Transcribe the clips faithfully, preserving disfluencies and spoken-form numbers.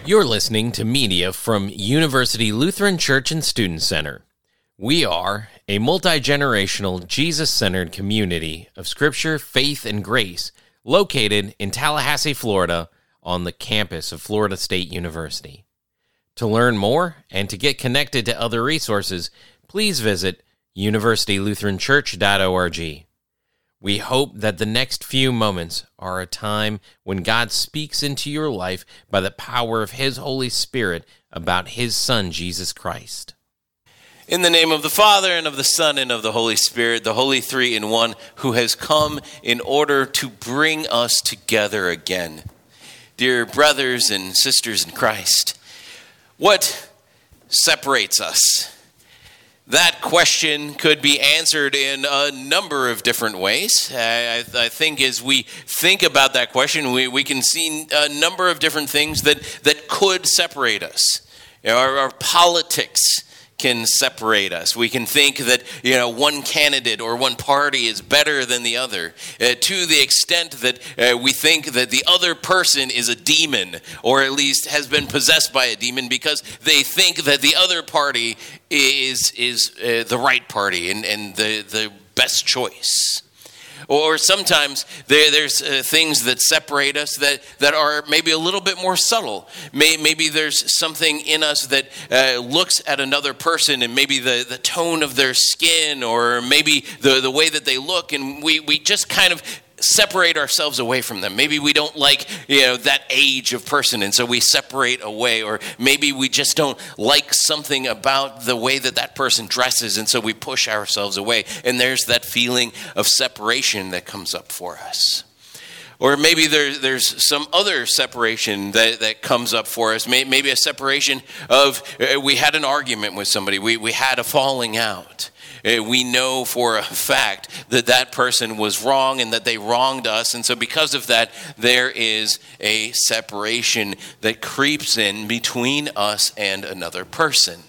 You're listening to media from University Lutheran Church and Student Center. We are a multi-generational, Jesus-centered community of Scripture, faith, and grace located in Tallahassee, Florida, on the campus of Florida State University. To learn more and to get connected to other resources, please visit university lutheran church dot org. We hope that the next few moments are a time when God speaks into your life by the power of His Holy Spirit about His Son, Jesus Christ. In the name of the Father, and of the Son, and of the Holy Spirit, the Holy Three in One, who has come in order to bring us together again. Dear brothers and sisters in Christ, what separates us? That question could be answered in a number of different ways. I, I think as we think about that question, we, we can see a number of different things that, that could separate us. You know, our, our politics can separate us. We can think that, you know, one candidate or one party is better than the other, uh, to the extent that uh, we think that the other person is a demon, or at least has been possessed by a demon, because they think that the other party is is uh, the right party and, and the, the best choice. Or sometimes there, there's uh, things that separate us that, that are maybe a little bit more subtle. May, maybe there's something in us that uh, looks at another person, and maybe the, the tone of their skin, or maybe the, the way that they look, and we, we just kind of separate ourselves away from them. Maybe we don't like, you know, that age of person, and so we separate away. Or maybe we just don't like something about the way that that person dresses, and so we push ourselves away. And there's that feeling of separation that comes up for us. Or maybe there, there's some other separation that, that comes up for us. Maybe a separation of, uh, we had an argument with somebody. We, we had a falling out. We know for a fact that that person was wrong and that they wronged us. And so because of that, there is a separation that creeps in between us and another person.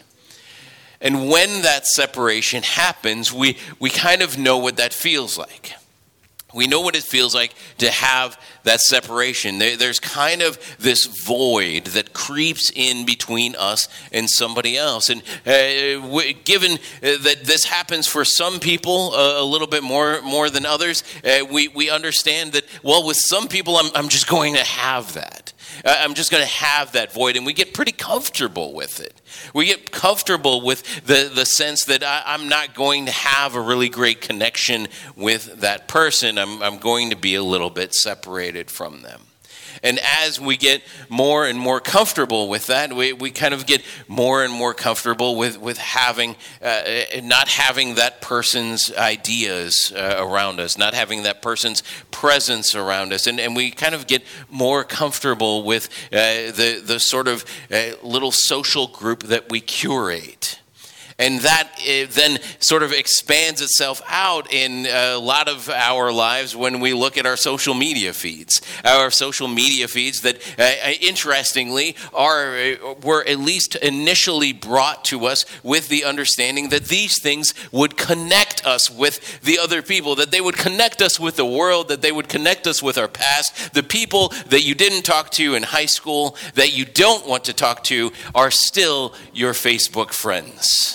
And when that separation happens, we, we kind of know what that feels like. We know what it feels like to have that separation. There, there's kind of this void that creeps in between us and somebody else. And uh, w- given uh, that this happens for some people uh, a little bit more more than others, uh, we, we understand that, well, with some people, I'm, I'm just going to have that. I'm just going to have that void, and we get pretty comfortable with it. We get comfortable with the, the sense that I, I'm not going to have a really great connection with that person. I'm, I'm going to be a little bit separated from them. And as we get more and more comfortable with that, we, we kind of get more and more comfortable with, with having, uh, not having that person's ideas uh, around us, not having that person's presence around us. And, and we kind of get more comfortable with uh, the, the sort of uh, little social group that we curate. And that uh, then sort of expands itself out in a lot of our lives when we look at our social media feeds. Our social media feeds that, uh, interestingly, are were at least initially brought to us with the understanding that these things would connect us with the other people, that they would connect us with the world, that they would connect us with our past. The people that you didn't talk to in high school, that you don't want to talk to, are still your Facebook friends.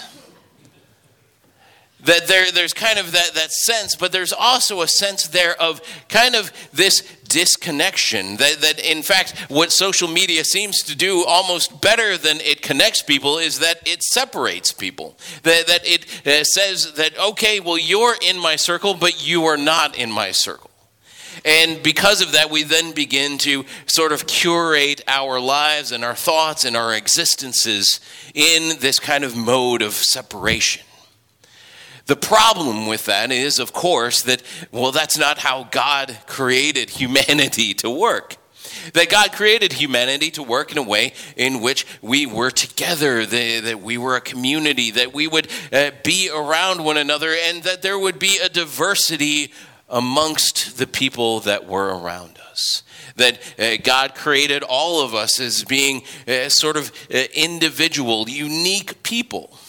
That there, there's kind of that, that sense, but there's also a sense there of kind of this disconnection. That, that in fact, what social media seems to do almost better than it connects people is that it separates people. That, that it uh, says that, okay, well, you're in my circle, but you are not in my circle. And because of that, we then begin to sort of curate our lives and our thoughts and our existences in this kind of mode of separation. The problem with that is, of course, that, well, that's not how God created humanity to work. That God created humanity to work in a way in which we were together, that we were a community, that we would uh, be around one another, and that there would be a diversity amongst the people that were around us. That uh, God created all of us as being uh, sort of uh, individual, unique people.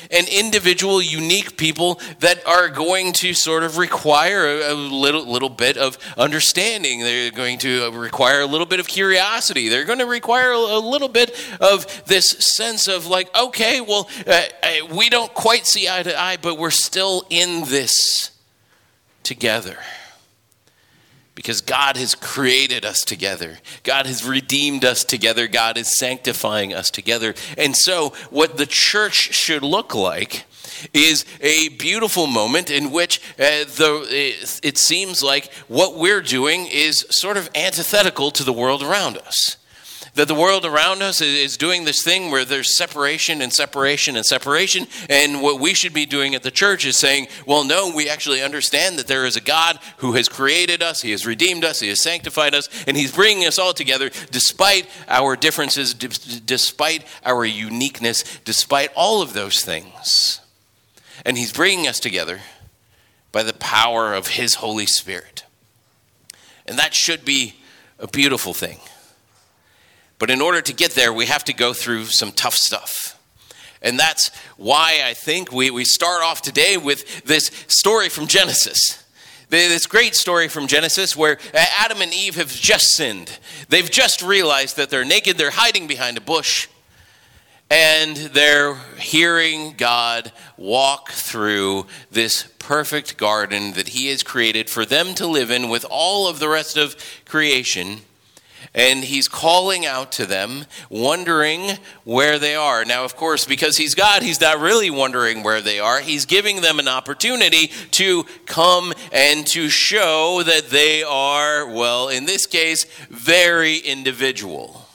and individual, unique people that are going to sort of require a, a little, little bit of understanding. They're going to require a little bit of curiosity. They're going to require a, a little bit of this sense of like, okay, well, uh, we don't quite see eye to eye, but we're still in this together. Because God has created us together. God has redeemed us together. God is sanctifying us together. And so what the church should look like is a beautiful moment in which uh, the, it, it seems like what we're doing is sort of antithetical to the world around us. That the world around us is doing this thing where there's separation and separation and separation. And what we should be doing at the church is saying, well, no, we actually understand that there is a God who has created us. He has redeemed us. He has sanctified us. And he's bringing us all together despite our differences, d- despite our uniqueness, despite all of those things. And he's bringing us together by the power of his Holy Spirit. And that should be a beautiful thing. But in order to get there, we have to go through some tough stuff. And that's why I think we, we start off today with this story from Genesis. This great story from Genesis where Adam and Eve have just sinned. They've just realized that they're naked, they're hiding behind a bush, and they're hearing God walk through this perfect garden that he has created for them to live in with all of the rest of creation. And he's calling out to them, wondering where they are. Now, of course, because he's God, he's not really wondering where they are. He's giving them an opportunity to come and to show that they are, well, in this case, very individual.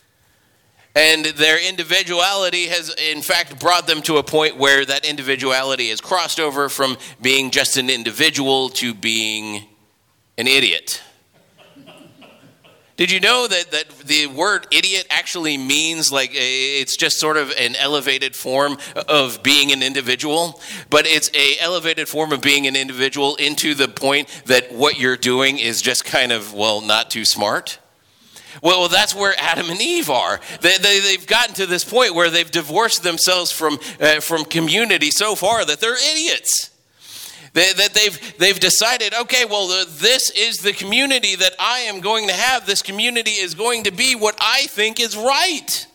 And their individuality has, in fact, brought them to a point where that individuality has crossed over from being just an individual to being an idiot. Did you know that, that the word idiot actually means like it's just sort of an elevated form of being an individual? But it's an elevated form of being an individual into the point that what you're doing is just kind of, well, not too smart. Well, that's where Adam and Eve are. They, they, they've gotten to this point where they've divorced themselves from, uh, from community so far that they're idiots. They, that they've they've decided, okay, well, uh, this is the community that I am going to have. This community is going to be what I think is right.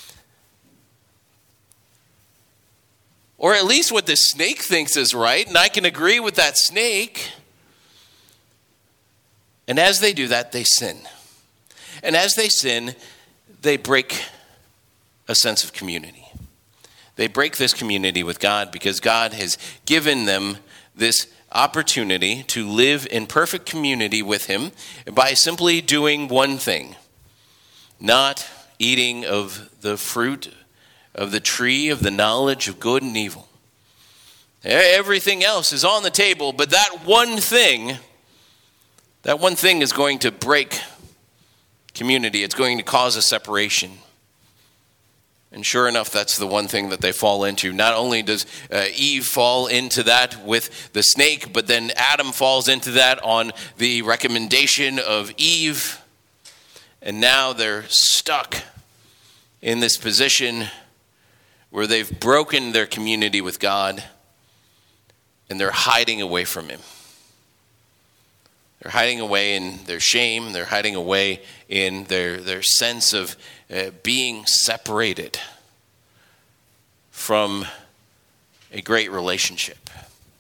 Or at least what the snake thinks is right, and I can agree with that snake. And as they do that, they sin. And as they sin, they break a sense of community. They break this community with God because God has given them this opportunity to live in perfect community with him by simply doing one thing, not eating of the fruit of the tree of the knowledge of good and evil. Everything else is on the table, but that one thing, that one thing is going to break community. It's going to cause a separation. And sure enough, that's the one thing that they fall into. Not only does uh, Eve fall into that with the snake, but then Adam falls into that on the recommendation of Eve. And now they're stuck in this position where they've broken their community with God and they're hiding away from him. They're hiding away in their shame. They're hiding away in their, their sense of uh, being separated from a great relationship.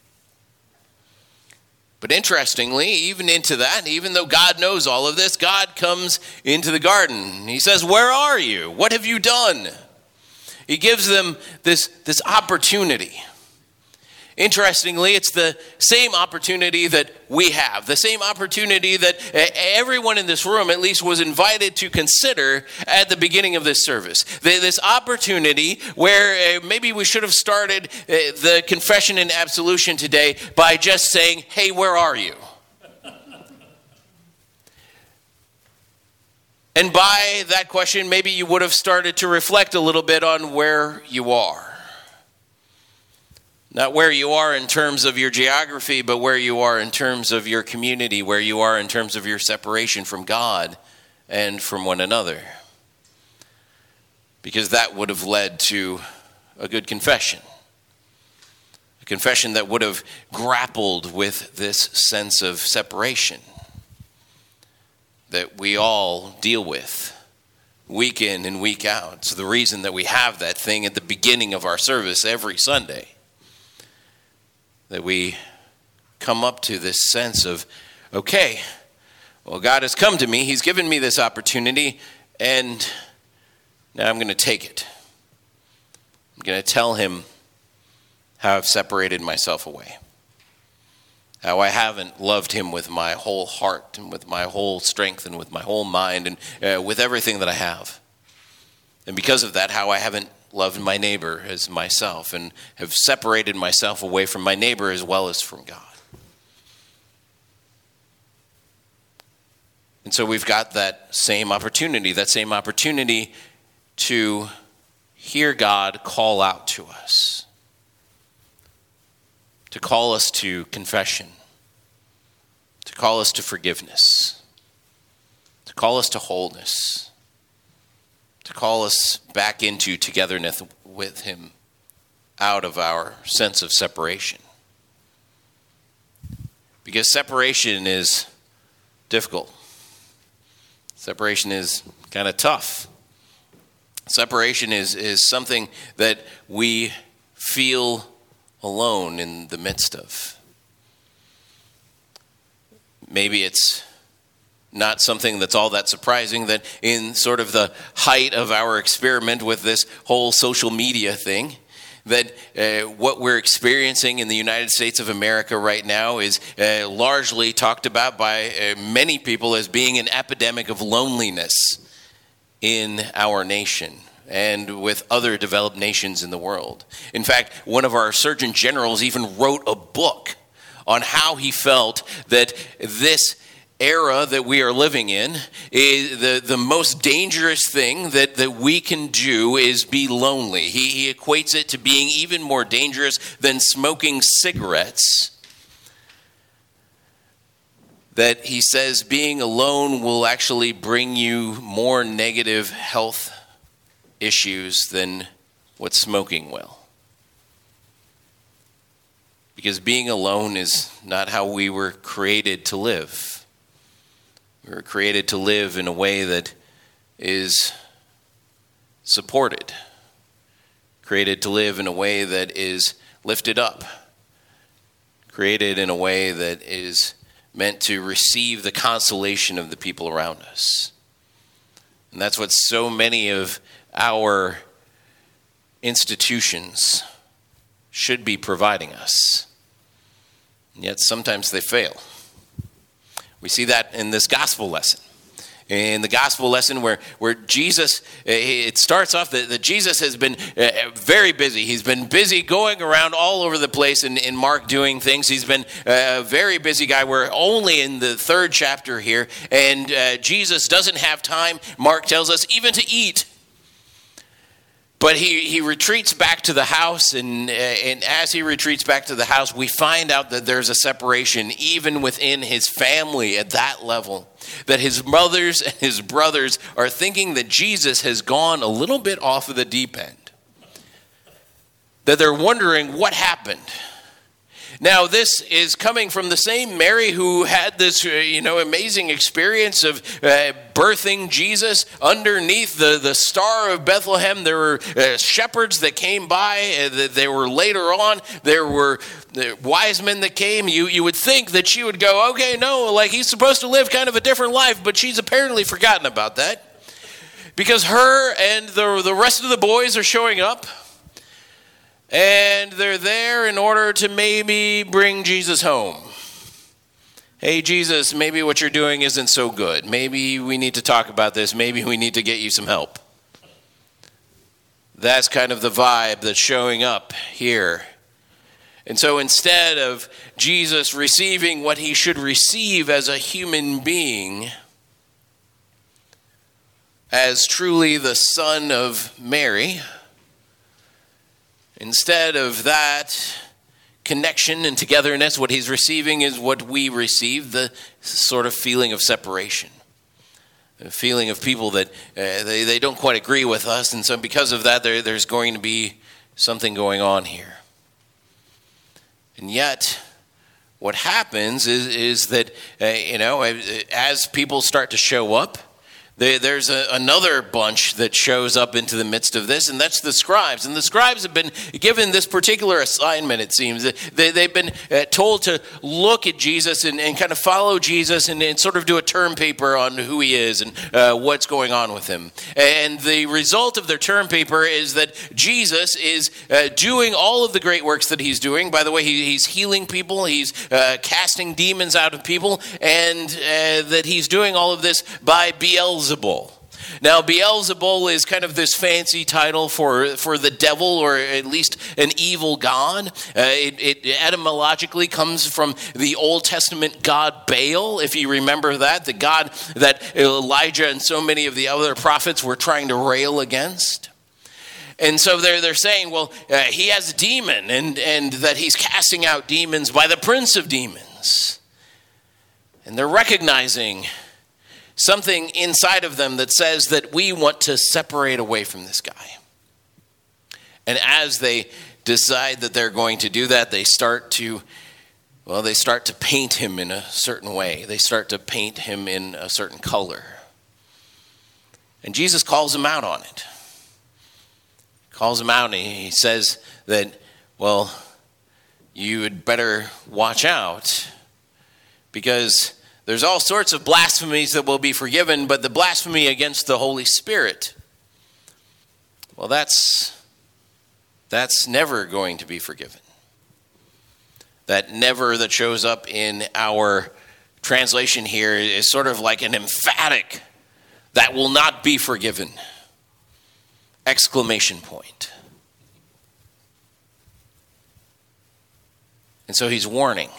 But interestingly, even into that, even though God knows all of this, God comes into the garden. He says, "Where are you? What have you done?" He gives them this, this opportunity. Interestingly, it's the same opportunity that we have, the same opportunity that everyone in this room at least was invited to consider at the beginning of this service. This opportunity where maybe we should have started the confession and absolution today by just saying, "Hey, where are you?" And by that question, maybe you would have started to reflect a little bit on where you are. Not where you are in terms of your geography, but where you are in terms of your community, where you are in terms of your separation from God and from one another. Because that would have led to a good confession. confession that would have grappled with this sense of separation that we all deal with week in and week out. It's the reason that we have that thing at the beginning of our service every Sunday, that we come up to this sense of, okay, well, God has come to me. He's given me this opportunity, and now I'm going to take it. I'm going to tell him how I've separated myself away, how I haven't loved him with my whole heart and with my whole strength and with my whole mind and uh, with everything that I have. And because of that, how I haven't loved my neighbor as myself and have separated myself away from my neighbor as well as from God. And so we've got that same opportunity, that same opportunity to hear God call out to us, to call us to confession, to call us to forgiveness, to call us to wholeness, to call us back into togetherness with him out of our sense of separation. Because separation is difficult. Separation is kind of tough. Separation is, is something that we feel alone in the midst of. Maybe it's not something that's all that surprising that in sort of the height of our experiment with this whole social media thing, that uh, what we're experiencing in the United States of America right now is uh, largely talked about by uh, many people as being an epidemic of loneliness in our nation and with other developed nations in the world. In fact, one of our Surgeon Generals even wrote a book on how he felt that this era that we are living in, is the, the most dangerous thing that, that we can do is be lonely. He, he equates it to being even more dangerous than smoking cigarettes. That he says being alone will actually bring you more negative health issues than what smoking will. Because being alone is not how we were created to live. We were created to live in a way that is supported, created to live in a way that is lifted up, created in a way that is meant to receive the consolation of the people around us. And that's what so many of our institutions should be providing us. And yet sometimes they fail. We see that in this gospel lesson. In the gospel lesson where, where Jesus, it starts off that, that Jesus has been very busy. He's been busy going around all over the place in, in Mark doing things. He's been a very busy guy. We're only in the third chapter here, and uh, Jesus doesn't have time, Mark tells us, even to eat. But he, he retreats back to the house, and, uh, and as he retreats back to the house, we find out that there's a separation even within his family at that level. That his mothers and his brothers are thinking that Jesus has gone a little bit off of the deep end. That they're wondering what happened. Now, this is coming from the same Mary who had this, uh, you know, amazing experience of uh, birthing Jesus underneath the, the star of Bethlehem. There were uh, shepherds that came by. Uh, there were later on, there were uh, wise men that came. You, you would think that she would go, okay, no, like he's supposed to live kind of a different life, but she's apparently forgotten about that. Because her and the, the rest of the boys are showing up. And they're there in order to maybe bring Jesus home. Hey, Jesus, maybe what you're doing isn't so good. Maybe we need to talk about this. Maybe we need to get you some help. That's kind of the vibe that's showing up here. And so instead of Jesus receiving what he should receive as a human being, as truly the son of Mary, instead of that connection and togetherness, what he's receiving is what we receive, the sort of feeling of separation. A feeling of people that uh, they, they don't quite agree with us, and so because of that, there, there's going to be something going on here. And yet, what happens is, is that, uh, you know, as people start to show up, They, there's a, another bunch that shows up into the midst of this, and that's the scribes. And the scribes have been given this particular assignment, it seems. They, they've been uh, told to look at Jesus and, and kind of follow Jesus and, and sort of do a term paper on who he is and uh, what's going on with him. And the result of their term paper is that Jesus is uh, doing all of the great works that he's doing. By the way, he, he's healing people, he's uh, casting demons out of people, and uh, that he's doing all of this by Beelzebub. Now, Beelzebul is kind of this fancy title for, for the devil, or at least an evil god. Uh, it, it etymologically comes from the Old Testament god Baal, if you remember that, the god that Elijah and so many of the other prophets were trying to rail against. And so they're, they're saying, well, uh, he has a demon, and, and that he's casting out demons by the prince of demons. And they're recognizing something inside of them that says that we want to separate away from this guy. And as they decide that they're going to do that, they start to, well, they start to paint him in a certain way. They start to paint him in a certain color. And Jesus calls him out on it. Calls him out, and he says that, well, you had better watch out, because there's all sorts of blasphemies that will be forgiven, but the blasphemy against the Holy Spirit, well, that's, that's never going to be forgiven. That never that shows up in our translation here is sort of like an emphatic, that will not be forgiven. Exclamation point. And so he's warning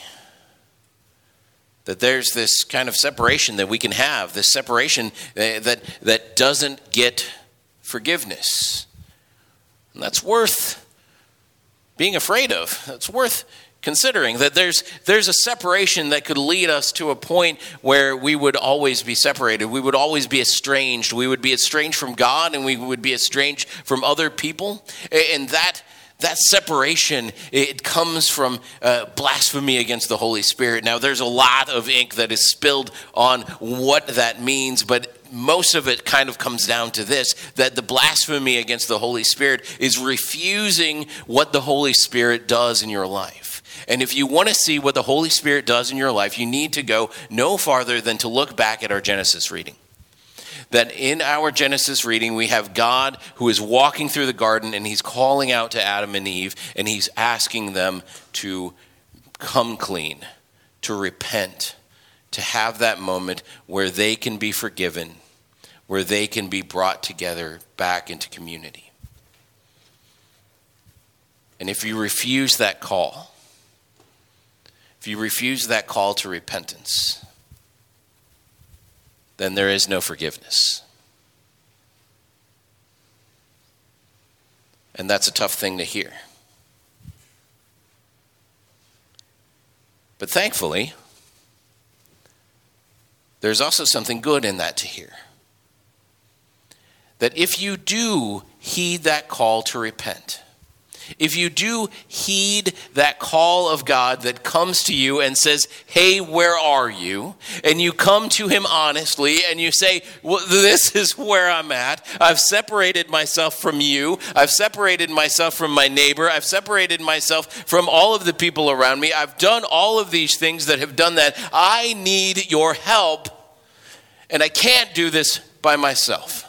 that there's this kind of separation that we can have, this separation that, that doesn't get forgiveness. And that's worth being afraid of. That's worth considering, that there's there's a separation that could lead us to a point where we would always be separated. We would always be estranged. We would be estranged from God, and we would be estranged from other people. And that That separation, it comes from uh, blasphemy against the Holy Spirit. Now, there's a lot of ink that is spilled on what that means, but most of it kind of comes down to this, that the blasphemy against the Holy Spirit is refusing what the Holy Spirit does in your life. And if you want to see what the Holy Spirit does in your life, you need to go no farther than to look back at our Genesis reading. That in our Genesis reading, we have God who is walking through the garden, and he's calling out to Adam and Eve, and he's asking them to come clean, to repent, to have that moment where they can be forgiven, where they can be brought together back into community. And if you refuse that call, if you refuse that call to repentance, then there is no forgiveness. And that's a tough thing to hear. But thankfully, there's also something good in that to hear. That if you do heed that call to repent, if you do heed that call of God that comes to you and says, hey, where are you? And you come to him honestly and you say, well, this is where I'm at. I've separated myself from you. I've separated myself from my neighbor. I've separated myself from all of the people around me. I've done all of these things that have done that. I need your help, and I can't do this by myself.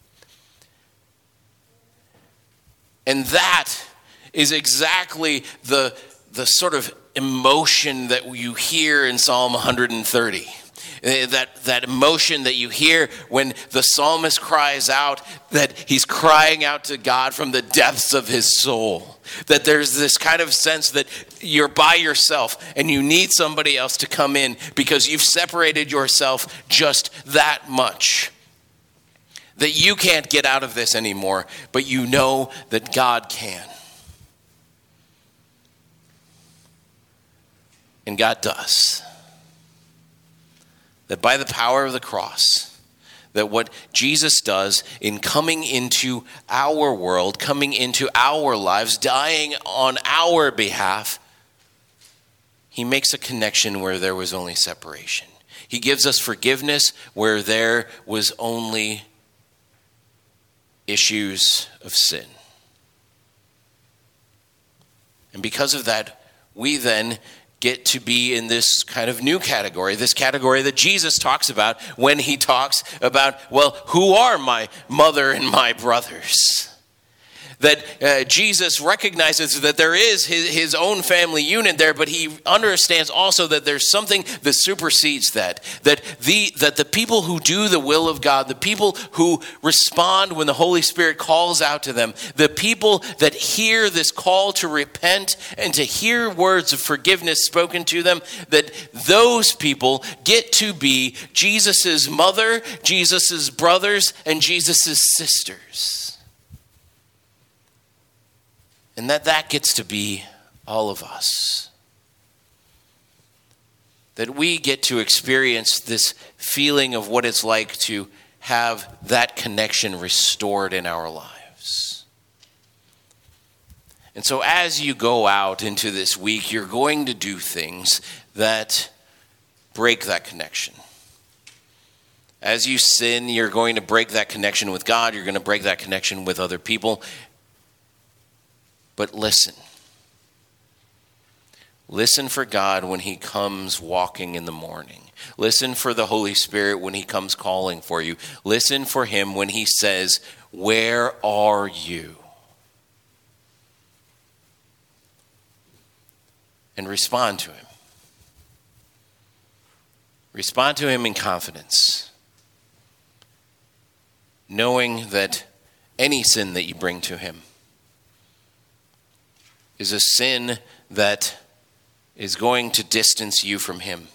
And that is exactly the, the sort of emotion that you hear in Psalm one thirty. That, that emotion that you hear when the psalmist cries out, that he's crying out to God from the depths of his soul. That there's this kind of sense that you're by yourself and you need somebody else to come in because you've separated yourself just that much. That you can't get out of this anymore, but you know that God can. And God does. That by the power of the cross, that what Jesus does in coming into our world, coming into our lives, dying on our behalf, he makes a connection where there was only separation. He gives us forgiveness where there was only issues of sin. And because of that, we then get to be in this kind of new category, this category that Jesus talks about when he talks about, well, who are my mother and my brothers? That uh, Jesus recognizes that there is his, his own family unit there, but he understands also that there's something that supersedes that. That the that the people who do the will of God, the people who respond when the Holy Spirit calls out to them, the people that hear this call to repent and to hear words of forgiveness spoken to them, that those people get to be Jesus's mother, Jesus's brothers, and Jesus's sisters. And that that gets to be all of us. That we get to experience this feeling of what it's like to have that connection restored in our lives. And so as you go out into this week, you're going to do things that break that connection. As you sin, you're going to break that connection with God. You're going to break that connection with other people. But listen. Listen for God when he comes walking in the morning. Listen for the Holy Spirit when he comes calling for you. Listen for him when he says, "Where are you?" And respond to him. Respond to him in confidence, knowing that any sin that you bring to him is a sin that is going to distance you from him.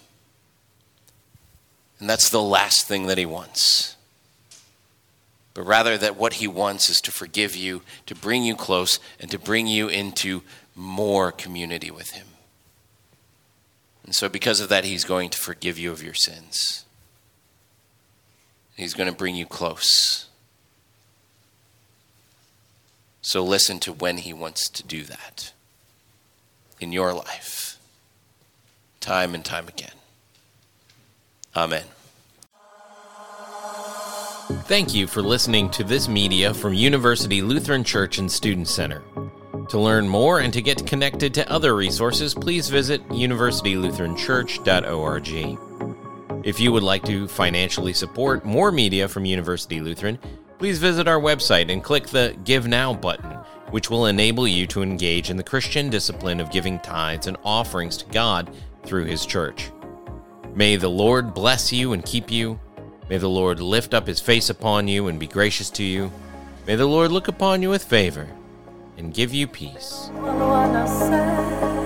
And that's the last thing that he wants. But rather that what he wants is to forgive you, to bring you close, and to bring you into more community with him. And so because of that, he's going to forgive you of your sins. He's going to bring you close. So listen to when he wants to do that in your life, time and time again. Amen. Thank you for listening to this media from University Lutheran Church and Student Center. To learn more and to get connected to other resources, please visit university lutheran church dot org. If you would like to financially support more media from University Lutheran, please visit our website and click the Give Now button, which will enable you to engage in the Christian discipline of giving tithes and offerings to God through his church. May the Lord bless you and keep you. May the Lord lift up his face upon you and be gracious to you. May the Lord look upon you with favor and give you peace.